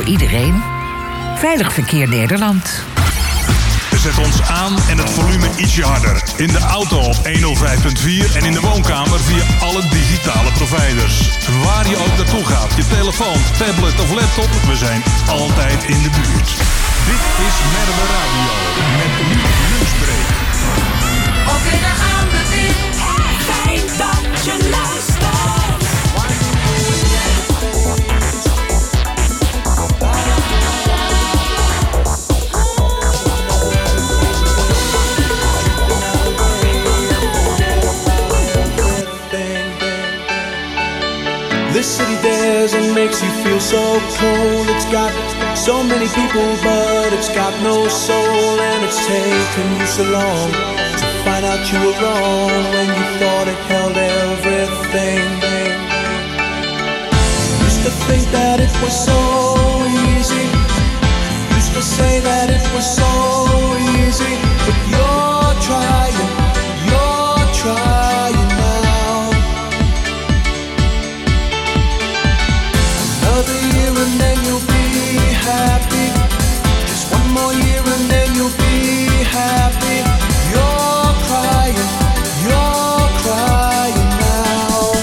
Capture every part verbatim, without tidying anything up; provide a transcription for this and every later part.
voor iedereen. Veilig Verkeer Nederland. Zet ons aan en het volume ietsje harder. In de auto op honderdvijf komma vier en in de woonkamer via alle digitale providers. Waar je ook naartoe gaat, je telefoon, tablet of laptop, we zijn altijd in de buurt. Dit is Merwe Radio met de lunchbreak. Oké, dan gaan we weer. Fijn dat je luistert. This city dares and makes you feel so cold. It's got so many people, but it's got no soul. And it's taken you so long to find out you were wrong when you thought it held everything. Used to think that it was so easy. Used to say that it was so easy. But you're trying, you're trying now. Another year and then you'll be happy. Just one more year and then you'll be happy. You're crying, you're crying now.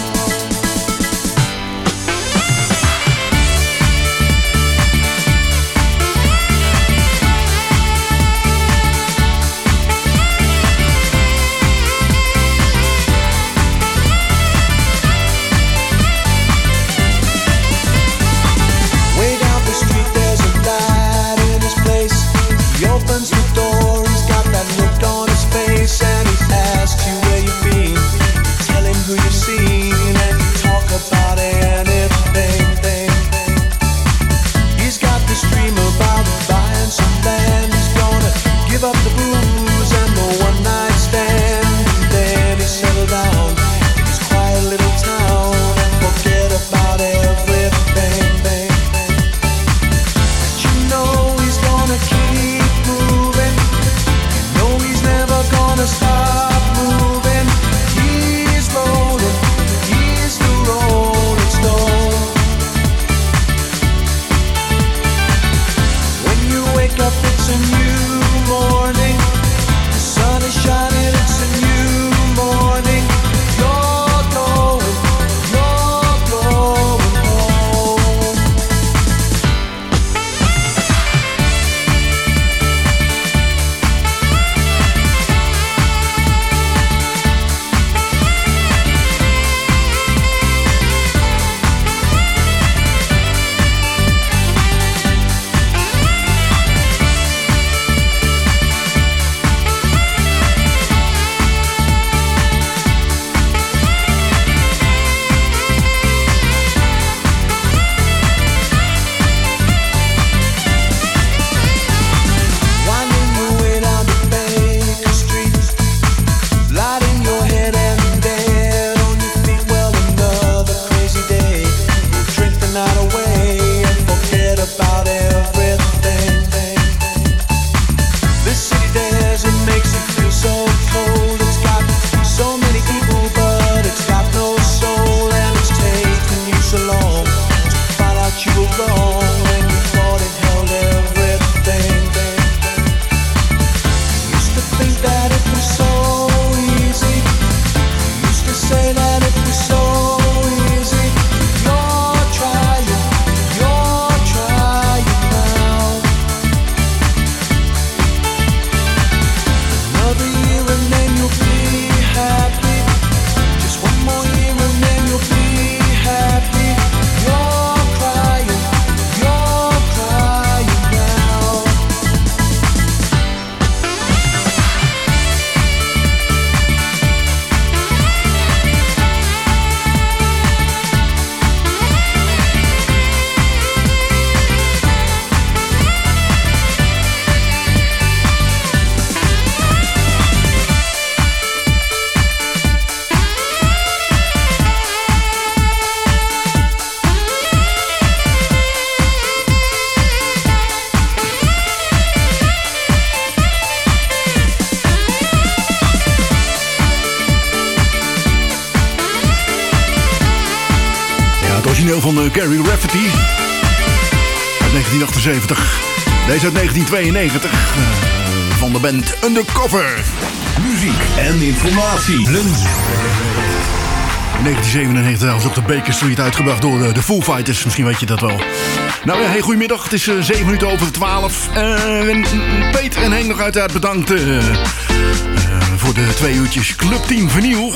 Van uh, Gary Rafferty uit negentien negentien achtenzeventig. Deze uit negentien tweeënnegentig. Uh, van de band Undercover. Muziek en informatie. Lunch. In negentien zevenennegentig was ook de Baker Street uitgebracht door de, de Foo Fighters. Misschien weet je dat wel. Nou ja, hey, goedemiddag. Het is uh, zeven minuten over twaalf. Uh, Peter en Henk nog uiteraard bedankt uh, uh, voor de twee uurtjes Clubteam Vinyl.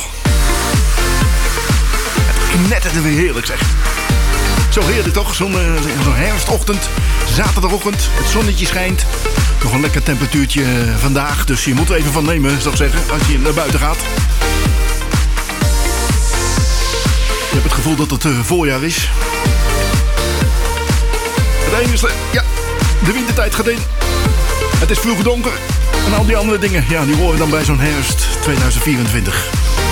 Het knetterde weer heerlijk, zeg. Zo heerlijk toch? Zo'n uh, zo herfstochtend, zaterdagochtend. Het zonnetje schijnt. Nog een lekker temperatuurtje uh, vandaag. Dus je moet er even van nemen, zou ik zeggen, als je naar buiten gaat. Je hebt het gevoel dat het uh, voorjaar is. Het enige, ja, de wintertijd gaat in. Het is vroeg donker. En al die andere dingen, ja, die horen dan bij zo'n herfst tweeduizend vierentwintig.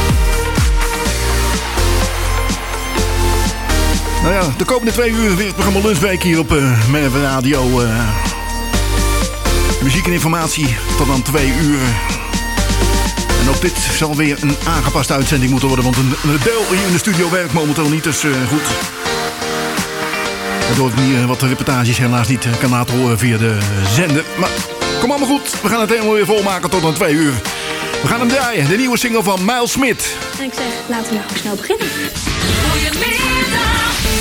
Nou ja, de komende twee uur weer het programma Lunchbreak hier op uh, Merwe Radio. Uh, muziek en informatie tot aan twee uur. En ook dit zal weer een aangepaste uitzending moeten worden. Want een, een deel hier in de studio werkt momenteel niet, dus uh, goed. Waardoor ik niet uh, wat reportages helaas niet uh, kan laten horen via de zender. Maar kom allemaal goed, we gaan het helemaal weer volmaken tot aan twee uur. We gaan hem draaien, de nieuwe single van Miles Smith. En ik zeg, laten we nou snel beginnen. Goedemiddag.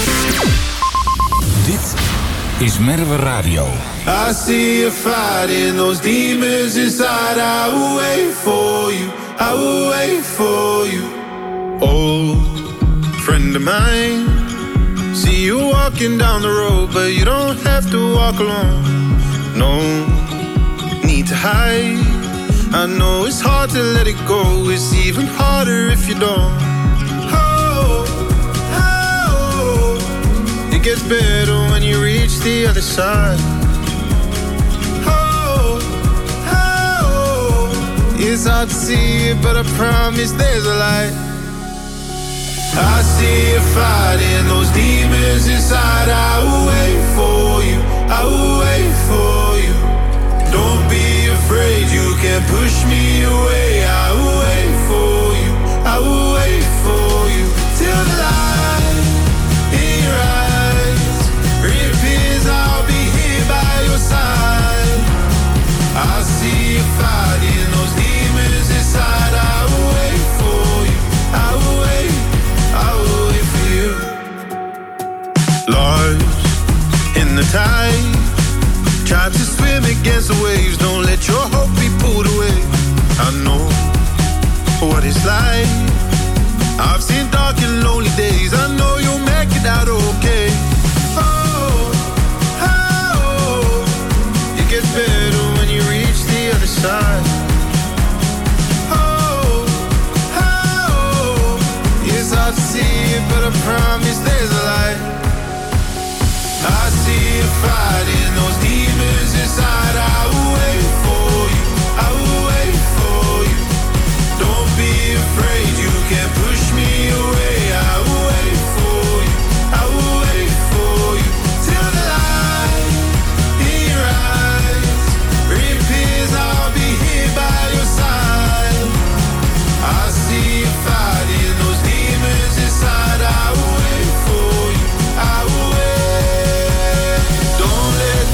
Dit is Merwe Radio. I see you fighting those demons inside. I will wait for you. I will wait for you. Old friend of mine. See you walking down the road, but you don't have to walk alone. No need to hide. I know it's hard to let it go. It's even harder if you don't. Oh, oh, it gets better when you reach the other side. Oh, oh, it's hard to see it, but I promise there's a light. I see you fighting those demons inside. I will wait for you. I will wait for you. Don't be afraid, you can't push me away. I will wait for you. I will wait for you till the light in your eyes reappears. I'll be here by your side. I see you fighting those demons inside. I will wait for you. I will wait. I will wait for you. Lost in the tide, try to swim against the waves. Don't let your hope be pulled away. I know what it's like. I've seen dark and lonely days. I know you'll make it out okay. Oh, oh, it gets better when you reach the other side. Oh, oh, it's hard to see it, but I promise there's a light. I see you fighting those demons inside. I will wait for you. I will wait for you. Don't be afraid, you can't push me away. I will wait for you. I will wait for you till the light in your eyes reappears. I'll be here by your side. I see you fighting those demons inside. I will wait for you. I will wait. Don't let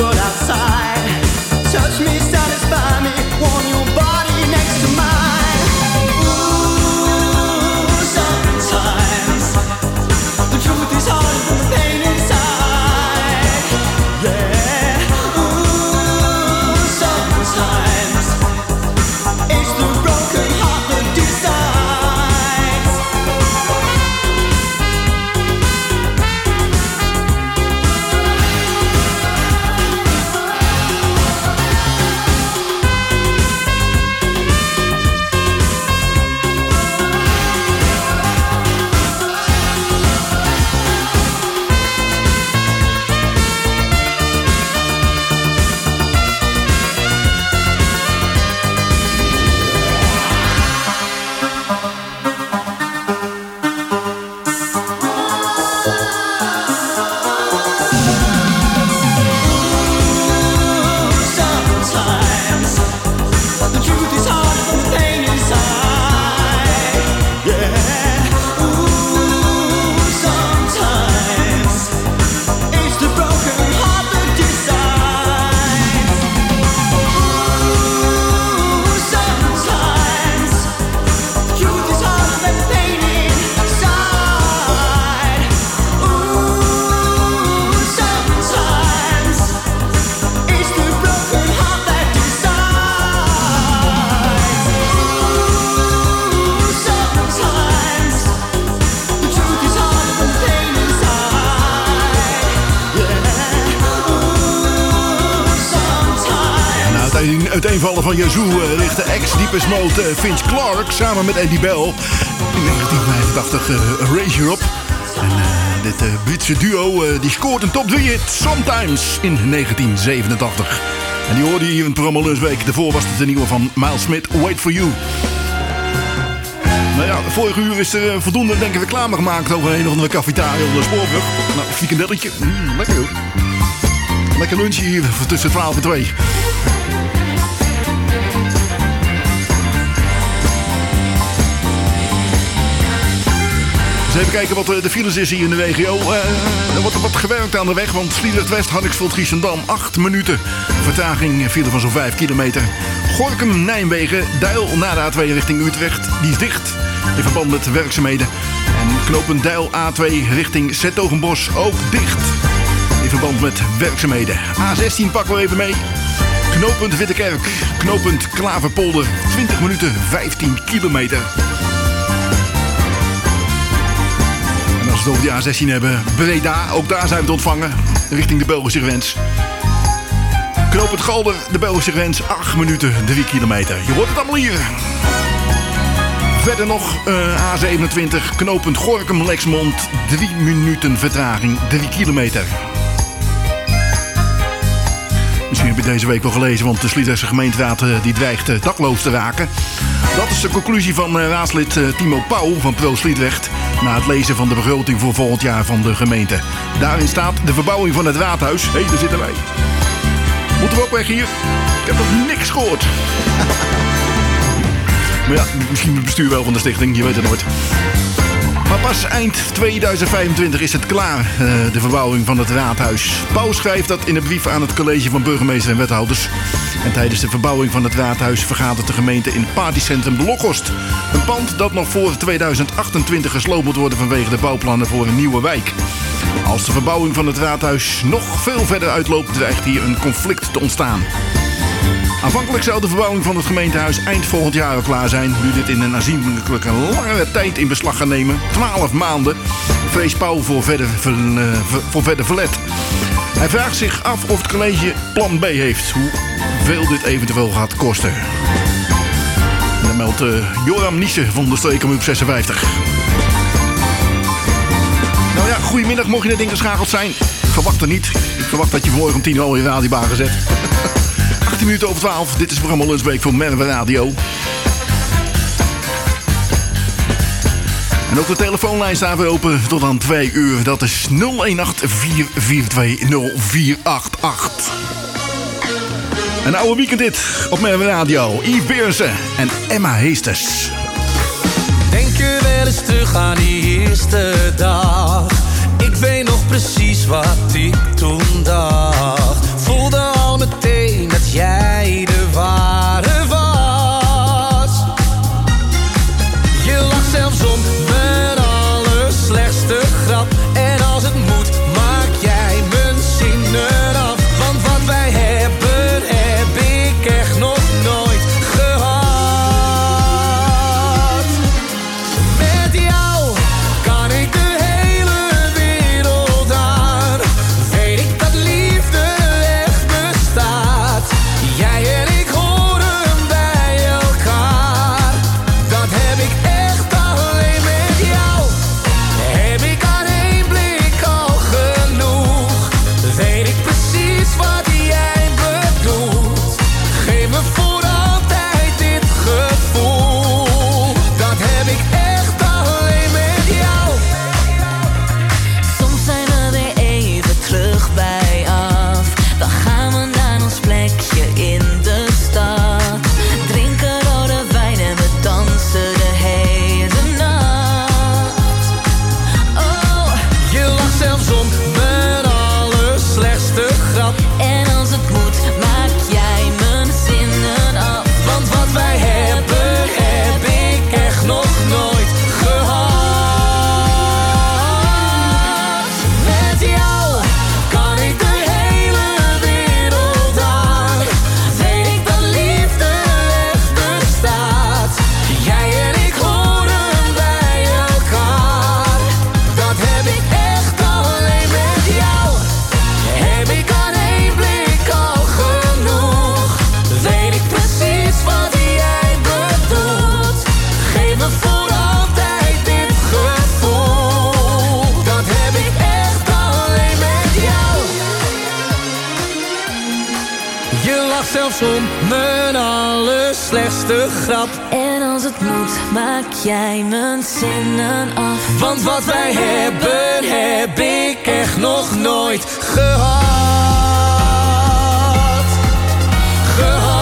world outside. Touch me, satisfy me, want your body next to mine. Ooh, sometimes the truth is harder than the pain inside. Yeah. Ooh, sometimes it's the broken heart that decides. Uiteenvallen van Yazoo uh, richtte ex-Deepest Mode uh, Vince Clarke samen met Andy Bell in negentien vijfentachtig uh, Raise You Up. En uh, dit uh, Britse duo uh, die scoort een top drie hit Sometimes in negentien zevenentachtig. En die hoorde je hier in het programma Lunchweek. Daarvoor was het de nieuwe van Miles Smith, Wait For You. Nou ja, vorige uur is er uh, voldoende denk ik reclame gemaakt over een of andere cafetaria onder de spoorbrug. Nou, frikandelletje, mm, lekker hoor. Lekker lunchje hier tussen twaalf en twee. Dus even kijken wat de files is hier in de regio. Uh, er wordt wat gewerkt aan de weg, want Sliedrecht West, Hardingsveld, Giessendam, acht minuten. Vertraging, file van zo'n vijf kilometer. Gorinchem, Nijmegen, Deil naar de A twee richting Utrecht. Die is dicht in verband met werkzaamheden. En knooppunt Deil A twee richting 'Zetogenbosch ook dicht in verband met werkzaamheden. A zestien pakken we even mee. Knooppunt Wittekerk, knooppunt Klaverpolder, twintig minuten, vijftien kilometer. Als we het over die A zestien hebben, Breda, ook daar zijn we te ontvangen, richting de Belgische grens. Knooppunt Galder, de Belgische grens, acht minuten, drie kilometer. Je hoort het allemaal hier. Verder nog uh, A zevenentwintig, knooppunt Gorinchem, Lexmond, drie minuten vertraging, drie kilometer. Misschien heb je deze week wel gelezen, want de Sliedrechtse gemeenteraad uh, die dreigt uh, dakloos te raken. Dat is de conclusie van uh, raadslid uh, Timo Pauw van Pro Sliedrecht na het lezen van de begroting voor volgend jaar van de gemeente. Daarin staat de verbouwing van het raadhuis. Hé, hey, daar zitten wij. Moeten we ook weg hier? Ik heb nog niks gehoord. Maar ja, misschien het bestuur wel van de stichting, je weet het nooit. Maar pas eind tweeduizend vijfentwintig is het klaar, uh, de verbouwing van het raadhuis. Pauw schrijft dat in een brief aan het college van burgemeester en wethouders. En tijdens de verbouwing van het raadhuis vergadert de gemeente in het partycentrum De Lokhorst. Een pand dat nog voor tweeduizend achtentwintig gesloopt moet worden vanwege de bouwplannen voor een nieuwe wijk. Als de verbouwing van het raadhuis nog veel verder uitloopt, dreigt hier een conflict te ontstaan. Aanvankelijk zou de verbouwing van het gemeentehuis eind volgend jaar al klaar zijn. Nu dit in een aanzienlijke langere tijd in beslag gaat nemen, twaalf maanden, vreest Pauw voor verder, ver, uh, voor verder verlet. Hij vraagt zich af of het college plan B heeft, hoeveel dit eventueel gaat kosten. En dan meldt uh, Joram Niesen van de Streekomroep zesenvijftig. Nou ja, goedemiddag, mocht je net ingeschakeld zijn. Ik verwacht het niet. Ik verwacht dat je vanmorgen om tien uur al je radiobaan gezet. achttien minuten over twaalf. Dit is het programma Lunchweek voor Merwe Radio. En ook de telefoonlijn staat weer open tot aan twee uur. Dat is nul een acht vier vier twee nul vier acht acht. Een oude weekend dit op Merwe Radio. Yves Beersen en Emma Heesters. Denk je wel eens terug aan die eerste dag? Ik weet nog precies wat ik toen dacht. Voelde Je lacht zelfs om mijn allerslechtste grap. En als het moet, maak jij mijn zinnen af. Want wat wij hebben, heb ik echt nog nooit gehad. Gehad.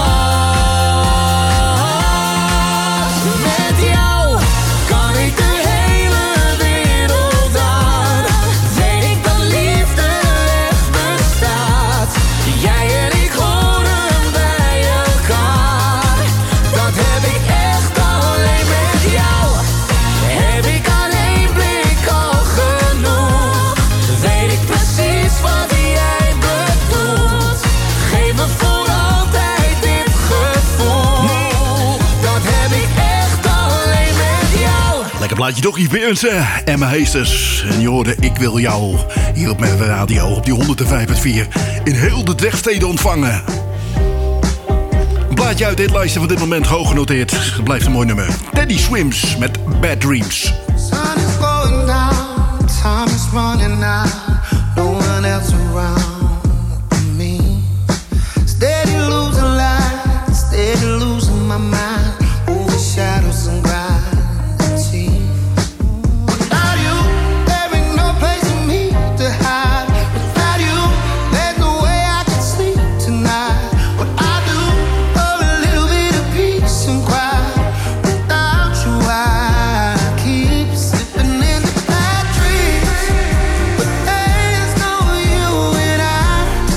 Met jou kan ik de hele wereld aan. Weet ik dat liefde echt bestaat. Jij en ik horen bij elkaar. Dat heb ik echt alleen met jou. Heb ik aan één blik al genoeg. Weet ik precies wat jij bedoelt. Geef me voor altijd dit gevoel. Dat heb ik echt alleen met jou. Lekker plaatje toch, Yves Berensen, Emma Heesters. En je hoorde Ik Wil Jou hier op Merwe Radio op die honderdvijf komma vier in heel de Drechtsteden ontvangen. Een plaatje uit dit lijstje van dit moment hoog genoteerd. Het blijft een mooi nummer. Teddy Swims met Bad Dreams. Sun is going down, time is running out, no one else around me. Steady losing light, steady losing my mind, over shadows and gravity. Without you, there ain't no place for me to hide. Without you, there's no way I can sleep tonight. What I do, for a little bit of peace and quiet. Without you, I keep slipping into bad dreams. But there's no you and I.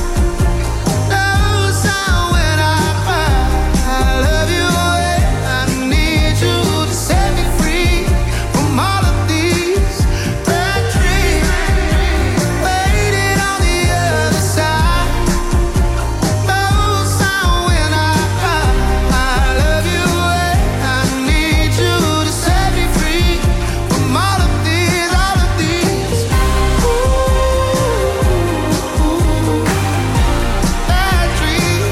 No sound when I cry. I love you and I need you to set me free from all of these bad dreams. Waiting on the other side. No sound when I cry. I love you and I need you to set me free from all of these, all of these. Ooh, bad dreams.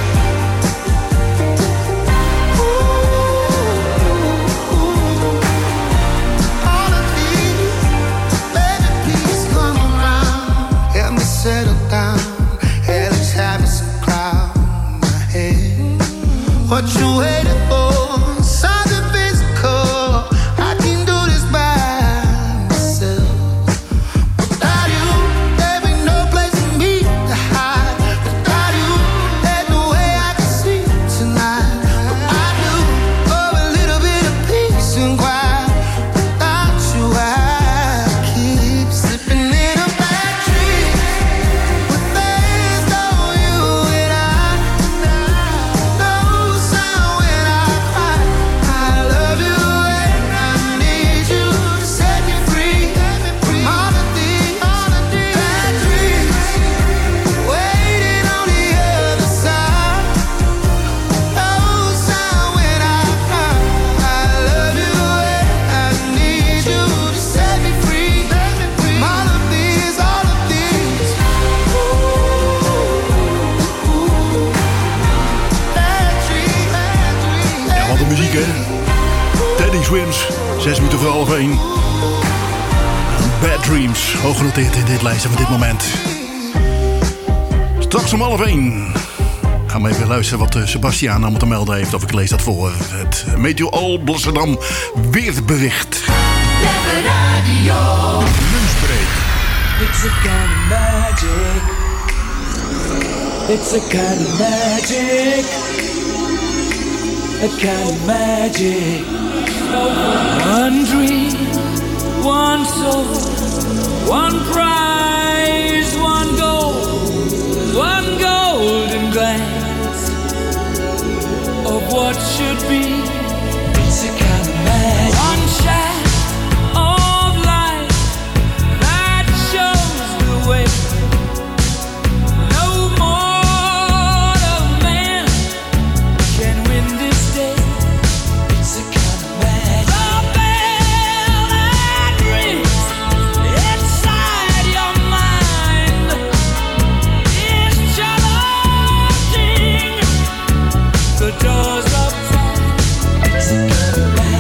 All of these, baby, please come around. Help me settle down. Hellish habits cloud my head. What you waiting for? Something physical. I can do this by myself. Without you, there ain't no place for me to hide. Without you, there's no way I can sleep tonight. What I do, for a little bit of peace and quiet. Without you, I keep slipping in a bad dream. But there's no you and I. No sound when I cry. I love you and I need you to set me free from all of these, all of these bad dreams. Waiting on the other side. No sound when I cry. I love you and I need you to set me free from all of these, all of these. Bad dreams, bad dreams. Ja, wat een muziek, hè? Teddy Swims, zes minuten voor half één. Bad Dreams, hoog genoteerd in dit lijstje van dit moment. Straks om half één gaan we even luisteren wat eh, Sebastiaan allemaal te melden heeft. Of ik lees dat voor het Meteo Alblasserdam weerbericht. Lunchbreak. It's a kind of magic. It's a kind of magic. A kind of magic. One dream, one soul, one prize, one goal, one golden glance of what should be. It's a kind of magic. One shaft of light that shows the way. No mortal man can win this day. It's a kind of magic. The bell that rings inside your mind is challenging the doors of time. It's a kind of magic.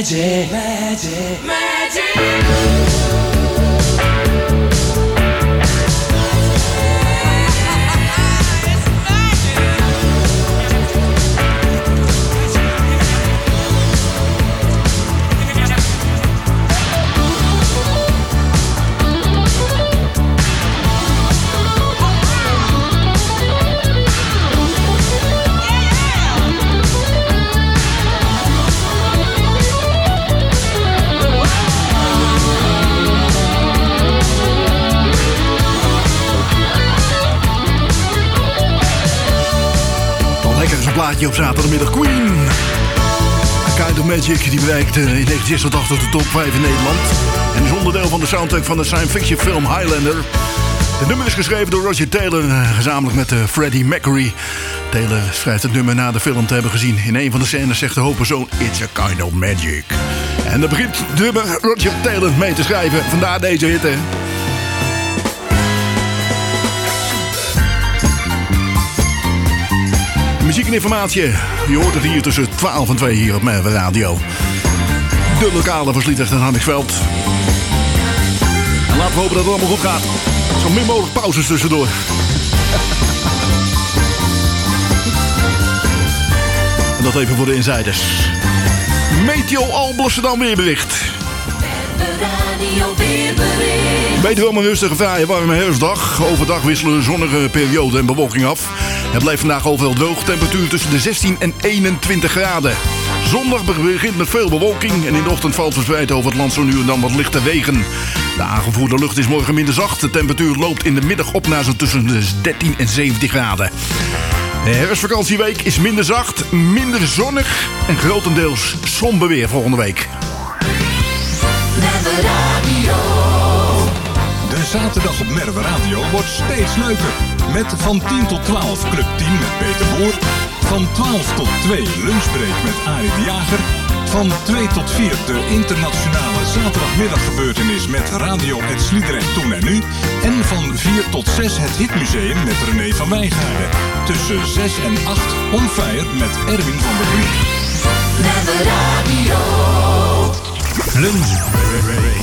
magic, magic, magic. Plaatje op zaterdagmiddag. Queen. Kind of Magic die bereikte in negentien zesentachtig de top vijf in Nederland. En is onderdeel van de soundtrack van de science fiction film Highlander. Het nummer is geschreven door Roger Taylor, gezamenlijk met uh, Freddie Mercury. Taylor schrijft het nummer na de film te hebben gezien. In een van de scènes zegt de hoofdpersoon: It's a kind of magic. En dan begint het nummer Roger Taylor mee te schrijven. Vandaar deze hitte. Muziek en informatie, je hoort het hier tussen twaalf en twee hier op Merwe Radio. De lokale van Sliedrecht en Hardingsveld. En laten we hopen dat het allemaal goed gaat. Zo min mogelijk pauzes tussendoor. En dat even voor de insiders. Meteo Alblasserdam weerbericht. Beter wel een rustige, fraaie, warme herfstdag. Overdag wisselen zonnige perioden en bewolking af. Het blijft vandaag overal droog. Temperatuur tussen de zestien en eenentwintig graden. Zondag begint met veel bewolking. En in de ochtend valt verspreid over het land zo nu en dan wat lichte regen. De aangevoerde lucht is morgen minder zacht. De temperatuur loopt in de middag op naar zo tussen de dertien en zeventien graden. De herfstvakantieweek is minder zacht, minder zonnig en grotendeels somber weer volgende week. De zaterdag op Merwe Radio wordt steeds leuker. Met van tien tot twaalf Club tien met Peter Boer. Van twaalf tot twee Lunchbreak met Arie de Jager. Van twee tot vier de internationale zaterdagmiddaggebeurtenis met Radio Het Sliedrecht Toen en Nu. En van vier tot zes het Hitmuseum met René van Wijngaarden. Tussen zes en acht On Fire met Erwin van der Vliet. Merwe Radio. Lunchbreak.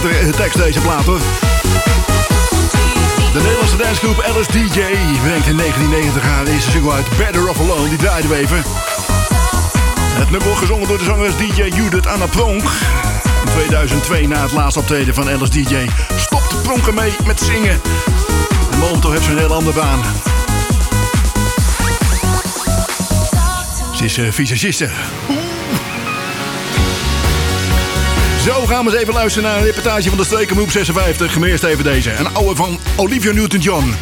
grote tekst deze plaat hoor. De Nederlandse dancegroep Alice D J brengt in negentien negentig haar eerste single uit, Better Off Alone. Die draaiden we even. Het nummer wordt gezongen door de zangeres D J Judith Anna Pronk. In tweeduizend twee, na het laatste optreden van Alice D J, stopte Pronk ermee met zingen. En momenteel heeft ze een heel andere baan. Ze is uh, visagiste. Zo gaan we eens even luisteren naar een reportage van de Streekomroep zesenvijftig. Maar eerst even deze. Een oude van Olivia Newton-John.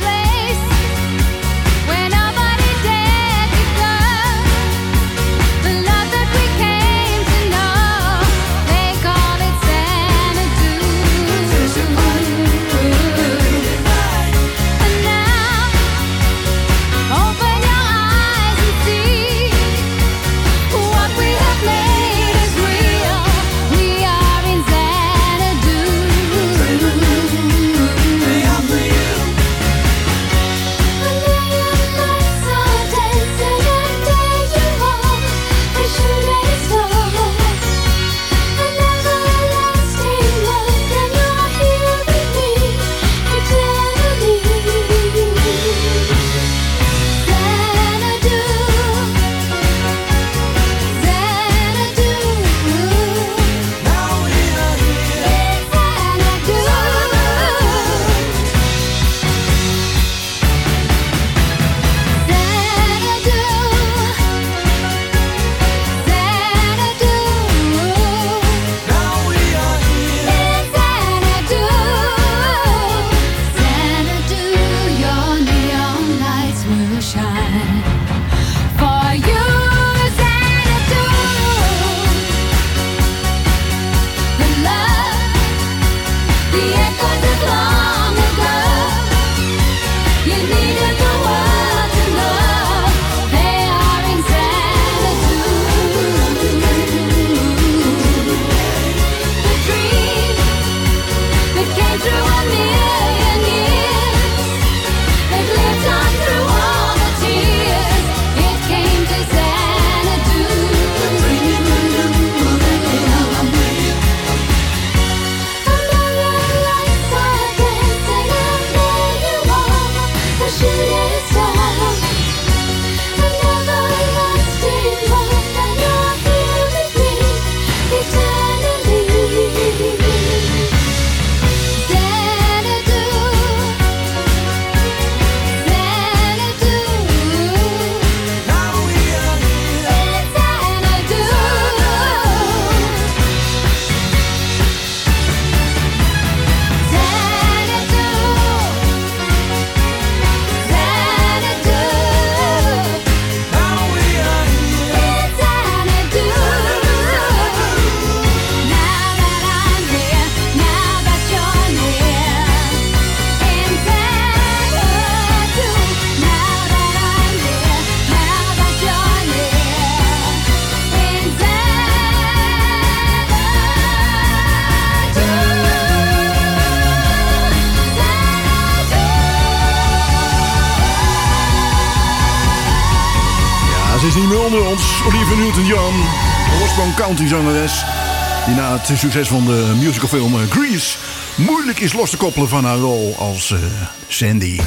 Ze is niet meer onder ons. Olivia Newton-John, oorsprong countryzangeres, die na het succes van de musicalfilm Grease moeilijk is los te koppelen van haar rol als uh, Sandy.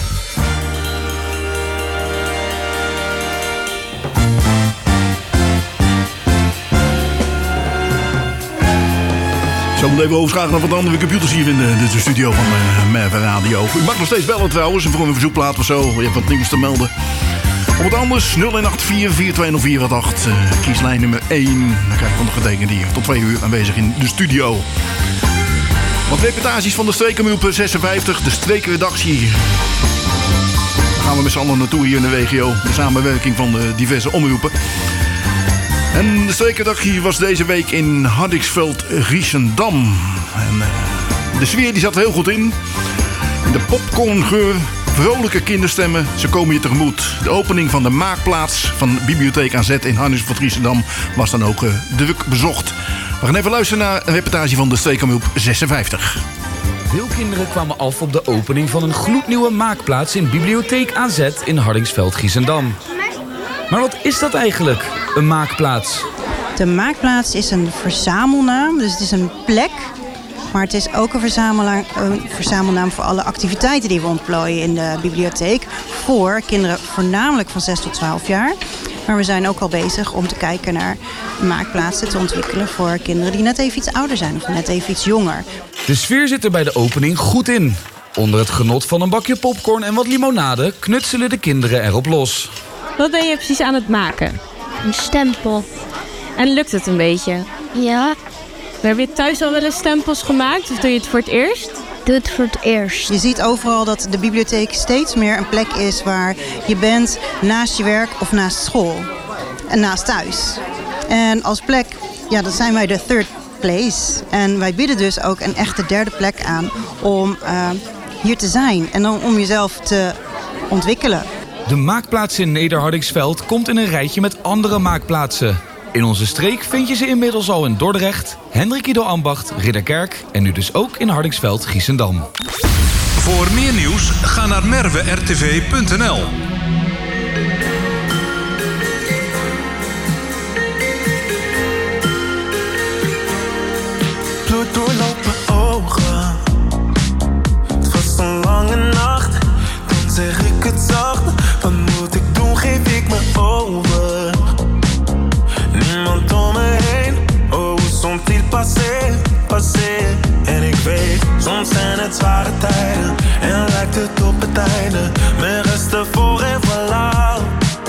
Zo moet even overschakelen naar wat andere computers hier in de, de, de studio van uh, Merwe Radio. U mag nog steeds bellen trouwens, voor een verzoekplaat of zo. Je hebt wat nieuws te melden. Of wat anders, nul een acht vier vier twee nul vier acht. Uh, kieslijn nummer één. Dan krijg je van de getekend hier tot twee uur aanwezig in de studio. Wat reportages van de Streekomroep zesenvijftig, de streekredactie. Daar gaan we met z'n allen naartoe hier in de regio. De samenwerking van de diverse omroepen. En de streekredactie was deze week in Hardingsveld-Giessendam. En uh, de sfeer die zat er heel goed in. De popcorngeur, vrolijke kinderstemmen, ze komen je tegemoet. De opening van de maakplaats van Bibliotheek A Z in Hardingsveld-Giessendam was dan ook uh, druk bezocht. We gaan even luisteren naar een reportage van de Streekomroep zesenvijftig. Veel kinderen kwamen af op de opening van een gloednieuwe maakplaats in Bibliotheek A Z in Hardingsveld-Giessendam. Maar wat is dat eigenlijk, een maakplaats? De maakplaats is een verzamelnaam, dus het is een plek Maar het is ook een, verzamelaar, een verzamelnaam voor alle activiteiten die we ontplooien in de bibliotheek. Voor kinderen voornamelijk van zes tot twaalf jaar. Maar we zijn ook al bezig om te kijken naar maakplaatsen te ontwikkelen voor kinderen die net even iets ouder zijn of net even iets jonger. De sfeer zit er bij de opening goed in. Onder het genot van een bakje popcorn en wat limonade knutselen de kinderen erop los. Wat ben je precies aan het maken? Een stempel. En lukt het een beetje? Ja. Heb je thuis al wel eens stempels gemaakt of doe je het voor het eerst? Doe het voor het eerst. Je ziet overal dat de bibliotheek steeds meer een plek is waar je bent naast je werk of naast school. En naast thuis. En als plek, ja, dan zijn wij de third place. En wij bieden dus ook een echte derde plek aan om uh, hier te zijn. En dan om jezelf te ontwikkelen. De maakplaats in Nederhardingsveld komt in een rijtje met andere maakplaatsen. In onze streek vind je ze inmiddels al in Dordrecht, Hendrik Ido Ambacht, Ridderkerk en nu dus ook in Hardingsveld, Giessendam. Voor meer nieuws ga naar merwe r t v punt n l. Bloed doorlopen ogen. Het was een lange nacht. Dan zeg ik het zacht. Wat moet ik doen? Geef ik me over. Niemand om me heen. Oh, sont-ils passé, passé. En ik weet, soms zijn het zware tijden. En lijkt het op het einde. Mijn resten voor en verlaat.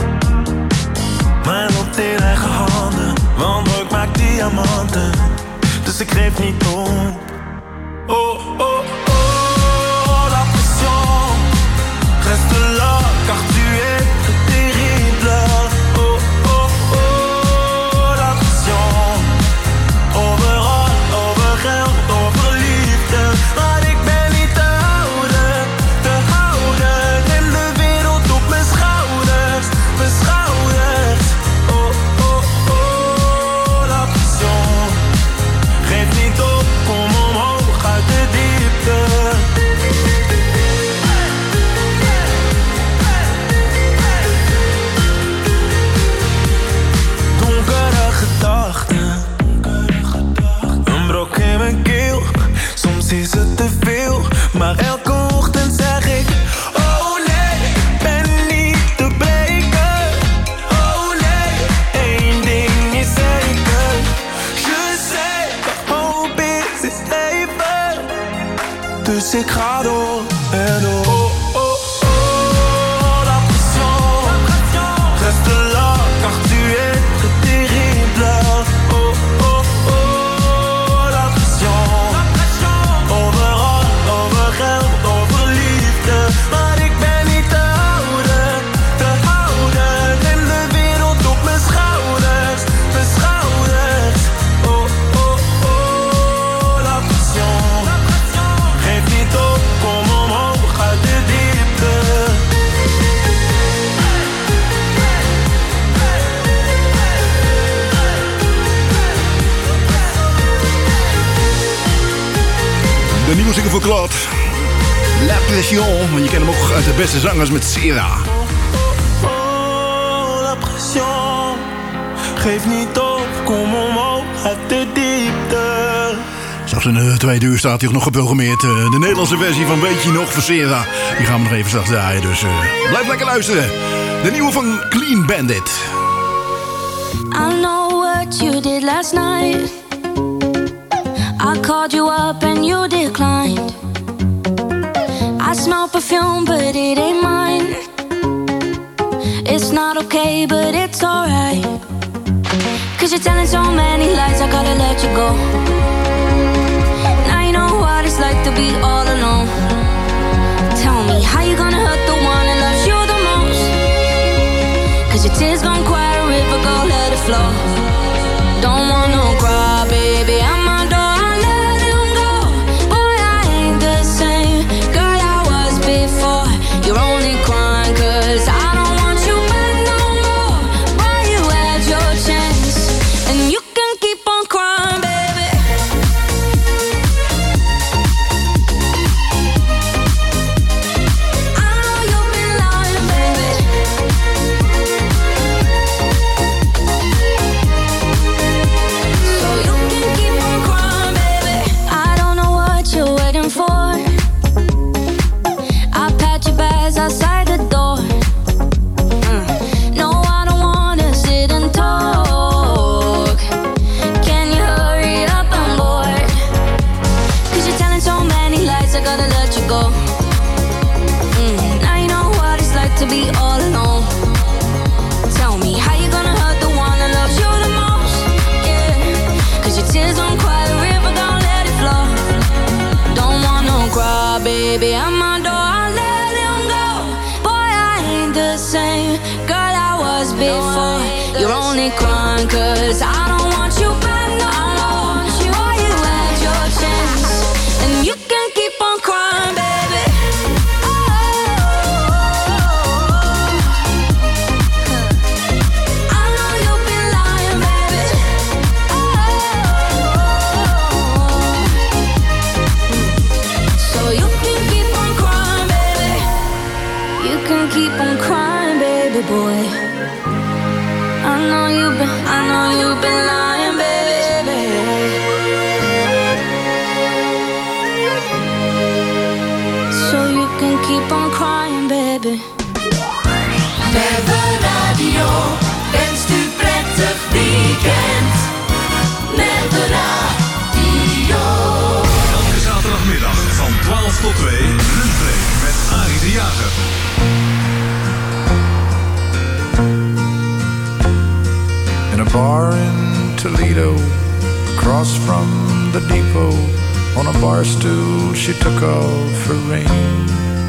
Mijn lot in eigen handen. Want ik maak diamanten. Dus ik geef niet om. Oh, oh, oh, la pression reste là, car tu es terrible. Oh, oh, oh, la pression overal, over geld, over liefde. Maar ik ben niet te houden, te houden. En de wereld op mijn schouders, mijn schouders. Oh, oh, oh, la pression. Geef niet op, kom omhoog uit de diepte. Donkere gedachten, een brok in mijn keel. Soms is het te veel, maar elke ochtend zeg ik: oh nee, ik ben niet te breken. Oh nee, één ding is zeker. Je sais, de hoop is, is even. Dus ik ga door en door. Oh, oh, oh, la pression reste là, car tu es terrible. Oh, oh, oh, la pression overal, over geld, over liefde. Maar ik ben niet te houden, te houden. En de wereld op mijn schouders, mijn schouders. Oh, oh, oh, la pression. Geef niet op, kom omhoog uit de diepte. De nieuwe single voor Claude. La Pression. Want je kent hem ook uit de beste zangers met Sera. Oh, la pression. Geef niet op, kom omhoog uit de diepte. Straks in de tweede uur staat hier nog geprogrammeerd. Uh, de Nederlandse versie van Weet je nog van Sera. Die gaan we nog even straks draaien. Dus uh, blijf lekker luisteren. De nieuwe van Clean Bandit. I know what you did last night. I called you up and you declined. I smell perfume but it ain't mine. It's not okay but it's alright. Cause you're telling so many lies, I gotta let you go. Now you know what it's like to be all alone. Tell me how you gonna hurt the one that loves you the most. Cause your tears gon' quiet a river, go let it flow. Don't want no cry, baby, I'm my door. You're only crying cause I don't want you back no more. Boy, you had your chance and you can keep on crying, baby. I know you've been lying, baby. So to be all alone. Tell me how you gonna hurt the one that loves you the most. Yeah, cause your tears don't cry, the river don't let it flow. Don't want no cry, baby, at my door, I let him go. Boy, I ain't the same girl I was before. You're only crying cause I don't want you back no more. Boy, you had your chance and you can keep on crying, baby. I know you've been lying, baby. So you can keep on crying, baby. You can keep on crying, baby boy. I know you've been, I know you've been lying, baby. So you can keep on crying, baby. Merwe Radio wenst u prettig weekend. Merwe Radio. Elke zaterdagmiddag van twaalf tot twee. Lunchbreak met Arie de Jager. In a bar in Toledo, across from the depot, on a bar stool she took off her ring.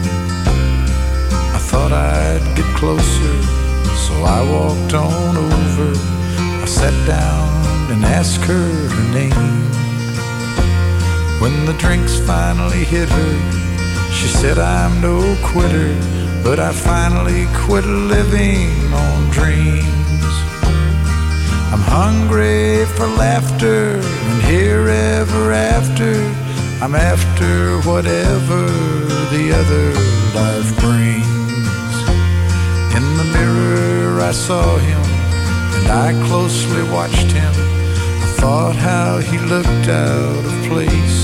I thought I'd get closer, so I walked on over. I sat down and asked her her name. When the drinks finally hit her, she said I'm no quitter, but I finally quit living on dreams. I'm hungry for laughter, and here ever after, I'm after whatever the other life brings. In the mirror I saw him, and I closely watched him. I thought how he looked out of place.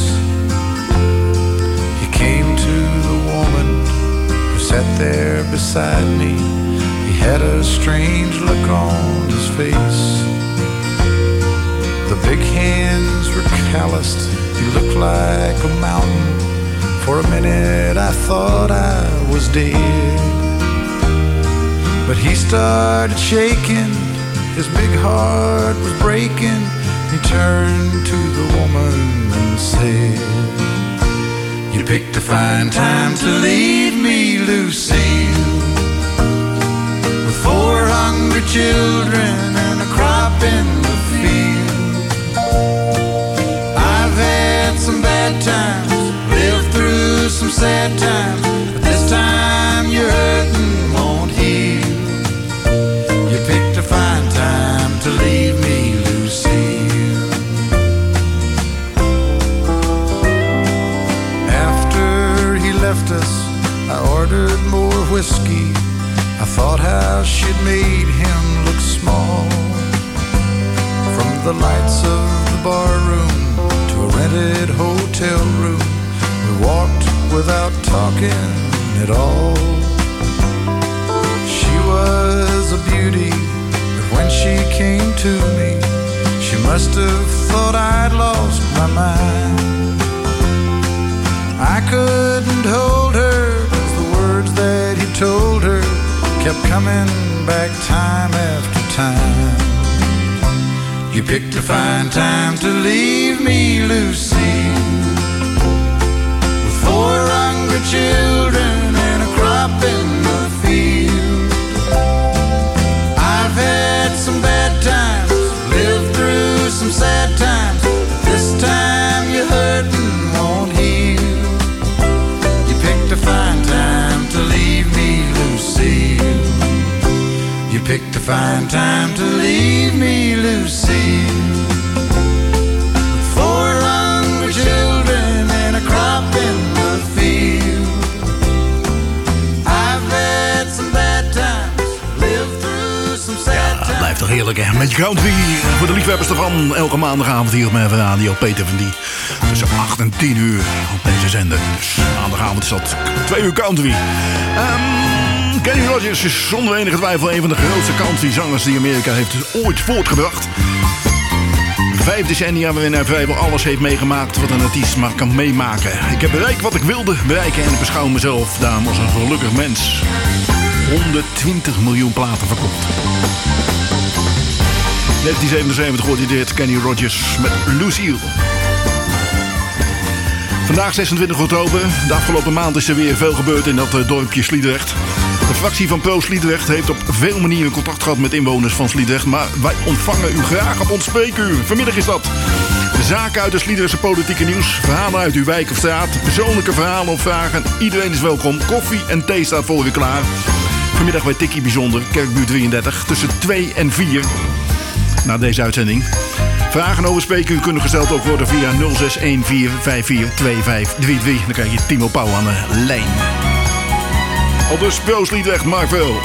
He came to the woman who sat there beside me. He had a strange look on his face. The big hands were calloused, he looked like a mountain. For a minute I thought I was dead. But he started shaking, his big heart was breaking. He turned to the woman and said, "You picked a fine time to leave me, Lucille, with four hungry children and a crop in the field. I've had some bad times, lived through some sad times, but this time your hurting won't heal. You picked a fine time to leave me, Lucille." After he left us, I ordered more whiskey. I thought how she'd made him look small. From the lights of the bar room to a rented hotel room, we walked without talking at all. She was a beauty, but when she came to me, she must have thought I'd lost my mind. I couldn't hold her, 'cause the words that he told her kept coming back time after time. You picked a fine time to leave me, Lucille, with four hungry children and a crop in the field. I've had some bad times, lived through some sad times, but this time your hurting won't heal. You picked a fine time to leave me, Lucille. You picked a fine time to leave me, Lucille, with four hungry children and a crop in the field. I've had some bad times, lived through some sad times. Ja, blijft toch heerlijk, hè? Met country voor de liefhebbers ervan. Elke maandagavond hier op mijn radio, Peter van Die. Tussen acht en tien uur op deze zender. Dus maandagavond is dat twee uur country. Um, Kenny Rogers is zonder enige twijfel een van de grootste countryzangers die Amerika heeft ooit voortgebracht. Vijf decennia waarin hij vrijwel alles heeft meegemaakt wat een artiest maar kan meemaken. Ik heb bereikt wat ik wilde bereiken en ik beschouw mezelf daarom als een gelukkig mens. honderdtwintig miljoen platen verkocht. negentien zevenenzeventig hoorde je dit, Kenny Rogers met Lucille. Vandaag zesentwintig oktober. De afgelopen maand is er weer veel gebeurd in dat uh, dorpje Sliedrecht. De fractie van Pro Sliedrecht heeft op veel manieren contact gehad met inwoners van Sliedrecht. Maar wij ontvangen u graag op ons spreekuur. Vanmiddag is dat. Zaken uit de Sliedrechtse politieke nieuws. Verhalen uit uw wijk of straat. Persoonlijke verhalen of vragen. Iedereen is welkom. Koffie en thee staat voor u klaar. Vanmiddag bij Tikkie Bijzonder, Kerkbuurt drieëndertig. Tussen twee en vier. Na deze uitzending. Vragen over spreekuur kunnen gesteld ook worden via nul zes een vier vijf vier twee vijf drie drie. Dan krijg je Timo Pauw aan de lijn. Op dus Pro Sliedrecht, Mark Veel.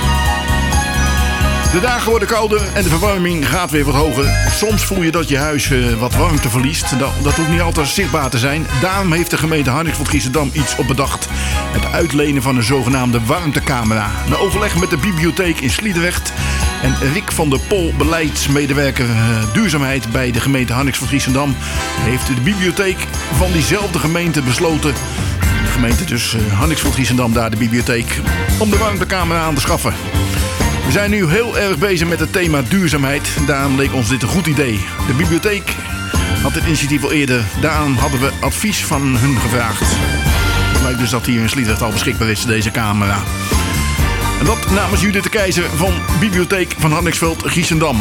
De dagen worden kouder en de verwarming gaat weer wat hoger. Soms voel je dat je huis uh, wat warmte verliest. Dat, dat hoeft niet altijd zichtbaar te zijn. Daarom heeft de gemeente Hardingsveld-Giessendam iets op bedacht. Het uitlenen van een zogenaamde warmtecamera. Na overleg met de bibliotheek in Sliedrecht en Rick van der Pol, beleidsmedewerker uh, duurzaamheid bij de gemeente Hardingsveld-Giessendam, heeft de bibliotheek van diezelfde gemeente besloten, de gemeente dus uh, Hardingsveld-Giessendam, daar de bibliotheek, om de warmtecamera aan te schaffen. We zijn nu heel erg bezig met het thema duurzaamheid. Daarom leek ons dit een goed idee. De bibliotheek had dit initiatief al eerder. Daarom hadden we advies van hun gevraagd. Het lijkt dus dat hier in Sliedrecht al beschikbaar is, deze camera. En dat namens Judith de Keizer van Bibliotheek van Hardingsveld-Giessendam.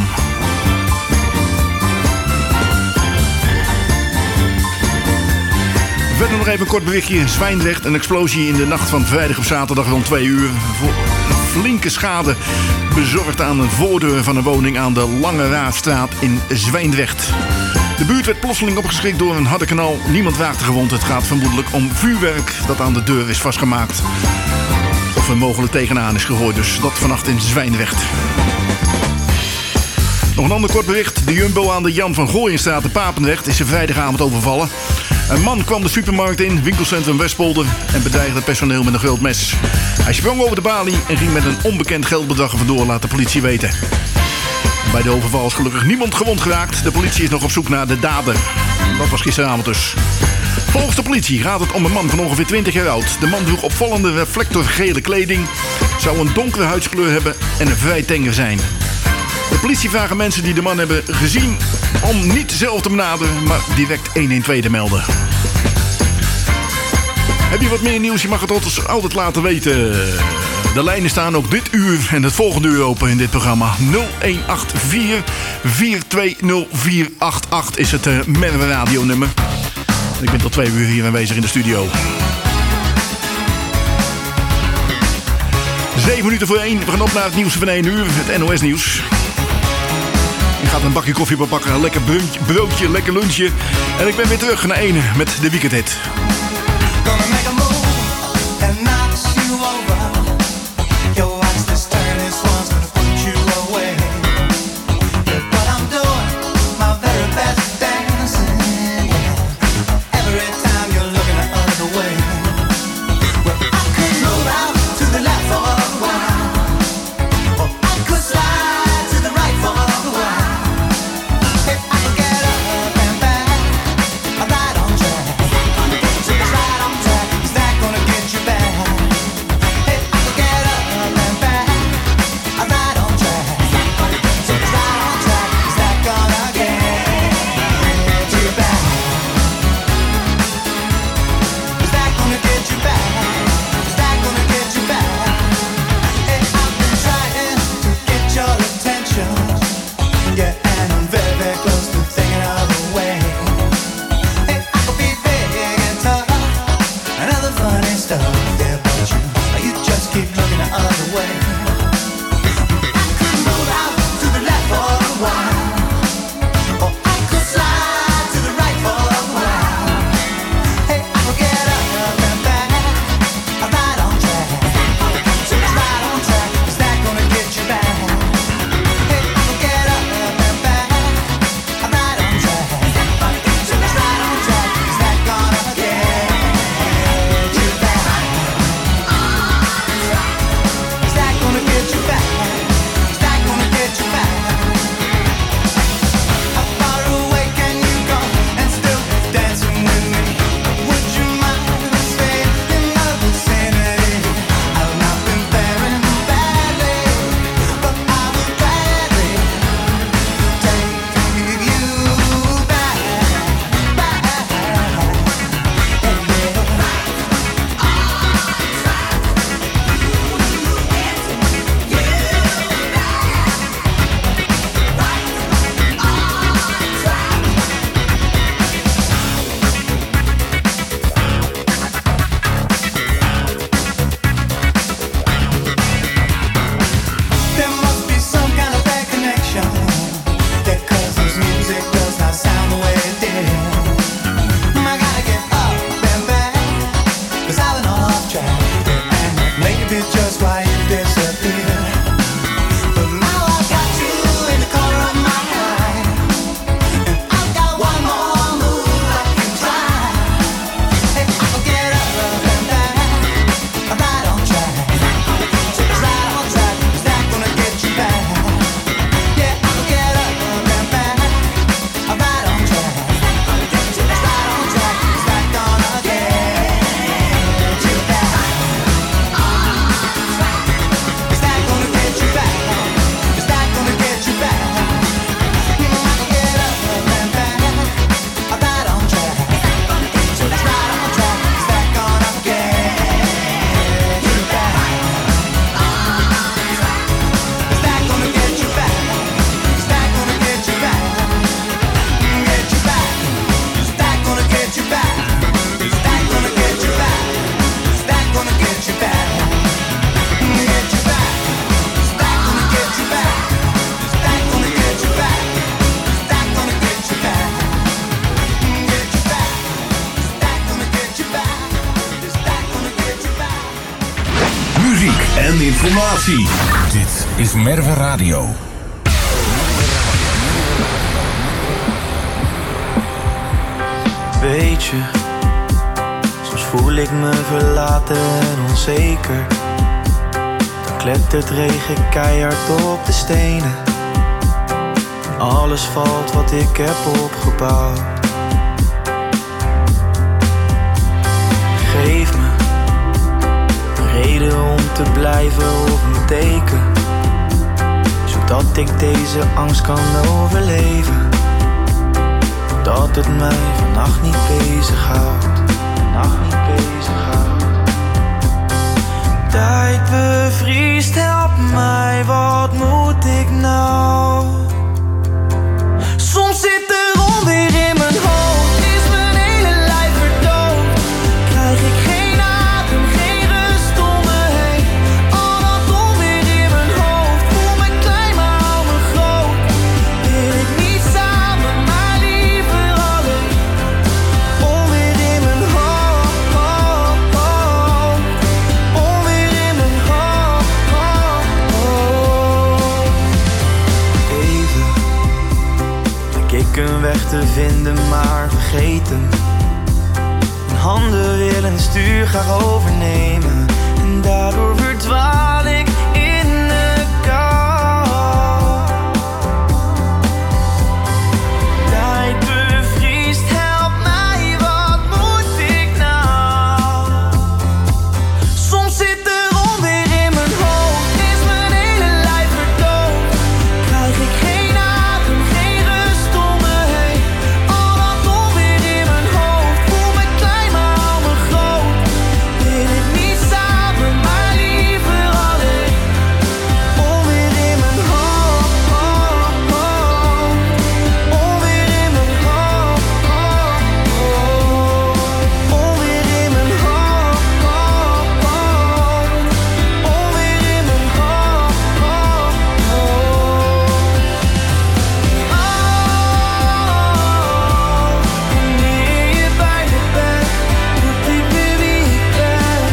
Verder nog even een kort berichtje. Zwijndrecht, een explosie in de nacht van vrijdag op zaterdag rond twee uur. Voor flinke schade bezorgd aan de voordeur van een woning aan de Lange Raadstraat in Zwijndrecht. De buurt werd plotseling opgeschrikt door een harde knal. Niemand raakte gewond. Het gaat vermoedelijk om vuurwerk dat aan de deur is vastgemaakt. Of er mogelijk tegenaan is gegooid. Dus dat vannacht in Zwijndrecht. Nog een ander kort bericht. De Jumbo aan de Jan van Gooienstraat, de Papendrecht, is er vrijdagavond overvallen. Een man kwam de supermarkt in, winkelcentrum Westpolder, en bedreigde het personeel met een groot mes. Hij sprong over de balie en ging met een onbekend geldbedrag er vandoor, laat de politie weten. Bij de overval is gelukkig niemand gewond geraakt. De politie is nog op zoek naar de dader. Dat was gisteravond dus. Volgens de politie gaat het om een man van ongeveer twintig jaar oud. De man droeg opvallende reflectorgele kleding, zou een donkere huidskleur hebben en een vrij tenger zijn. De politie vraagt mensen die de man hebben gezien om niet zelf te benaderen, maar direct honderdtwaalf te melden. Heb je wat meer nieuws? Je mag het altijd, altijd laten weten. De lijnen staan ook dit uur en het volgende uur open in dit programma. nul een acht vier vier twee nul vier acht acht is het uh, Merwe Radio nummer. Ik ben tot twee uur hier aanwezig in de studio. Zeven minuten voor één. We gaan op naar het nieuws van één uur. Het N O S nieuws. Je gaat een bakje koffie pakken, een lekker broodje, broodje, lekker lunchje. En ik ben weer terug naar één met de weekendhit. be just why you disappeared. But now I've got you in the corner of my mind, and I've got one more move I can try. Hey, I can get up and back, I'm right on track. Right on track, is that gonna get you back? Yeah, I can get up and back, I'm right on track. Right on track, is that gonna get you back? Is that gonna get you back? Is that gonna get you back? I can get up and back, I'm right on track. Right on track, is that gonna get you back? Is that gonna get you back? Is that gonna get you back? Get you back. Is that gonna get you back? Is that gonna get you back? Is that gonna get you back? Get you back. Is that gonna get you back? Is that gonna get you back? Is that gonna get you back? Get you back. Is that gonna get you back? Is that gonna get you back? Muziek en informatie. Dit is Merwe Radio. Weet je, soms voel ik me verlaten en onzeker. Dan klettert regen keihard op de stenen. En alles valt wat ik heb opgebouwd. Geef me een reden om te blijven of een teken, zodat ik deze angst kan overleven. Dat het mij vannacht niet bezighoudt. Vannacht niet bezighoudt. Tijd bevriest, help mij, wat moet ik nou? Soms zit er onweer in mijn hoofd, is mijn hele lijf verdoofd. Krijg ik geen adem, geen rust om me heen. Al dat onweer in mijn hoofd, voel me klein maar hou me groot. Wil ik niet samen, maar liever alleen. Onweer in mijn hoofd, onweer in mijn hoofd. Even leek ik een weg te vinden, maar vergeet hem. Mijn handen willen het stuur graag overnemen, en daardoor verdwaal ik in de kou. Tijd bevriest, help mij, wat moet ik nou? Soms zit er onweer in mijn hoofd, is mijn hele lijf verdoofd. Krijg ik geen adem, geen rust om me heen. Al dat onweer in mijn hoofd, voel me klein maar hou me groot. Wil ik niet samen, maar liever alleen. Onweer in mijn hoofd, onweer in mijn hoofd, onweer in mijn hoofd, onweer in mijn hoofd. Wanneer je bij me bent, voel ik weer wie ik ben.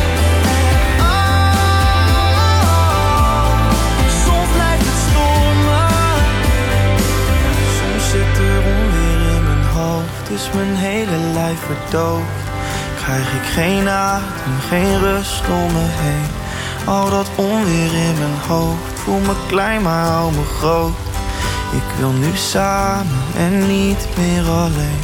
Soms blijft het stormen, soms zit er onweer in mijn hoofd, is mijn hele lijf verdoofd. Krijg ik geen adem, geen rust om me heen. Al dat onweer in mijn hoofd, voel me klein maar hou me groot. Ik wil nu samen en niet meer alleen.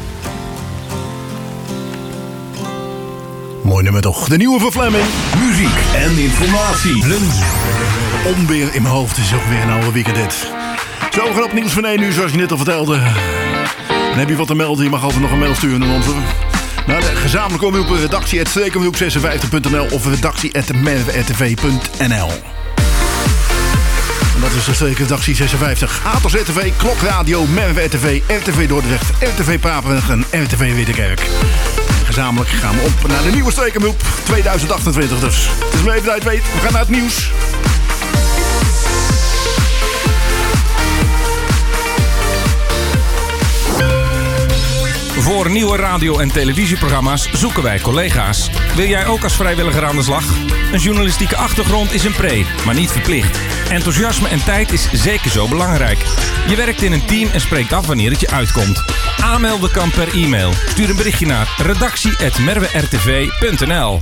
Mooi nummer toch. De nieuwe van Fleming. Muziek en informatie. Lunch. Onweer in mijn hoofd is ook weer een oude weekend dit. Zo, we gaan op nieuws van één uur, zoals je net al vertelde. En heb je wat te melden, je mag altijd nog een mail sturen naar onze... Nou, de gezamenlijke omroep redactie at streekomroep zesenvijftig punt n l of redactie at merwe r t v punt n l. En dat is de streekredactie zesenvijftig. Atos R T V, Klokradio, Merwe R T V, R T V Dordrecht, R T V Papenburg en R T V Ridderkerk. Gezamenlijk gaan we op naar de nieuwe streekomroep tweeduizend achtentwintig dus. Het is maar even dat je het weet, we gaan naar het nieuws. Voor nieuwe radio- en televisieprogramma's zoeken wij collega's. Wil jij ook als vrijwilliger aan de slag? Een journalistieke achtergrond is een pre, maar niet verplicht. Enthousiasme en tijd is zeker zo belangrijk. Je werkt in een team en spreekt af wanneer het je uitkomt. Aanmelden kan per e-mail. Stuur een berichtje naar redactie apenstaartje merwe r t v punt n l.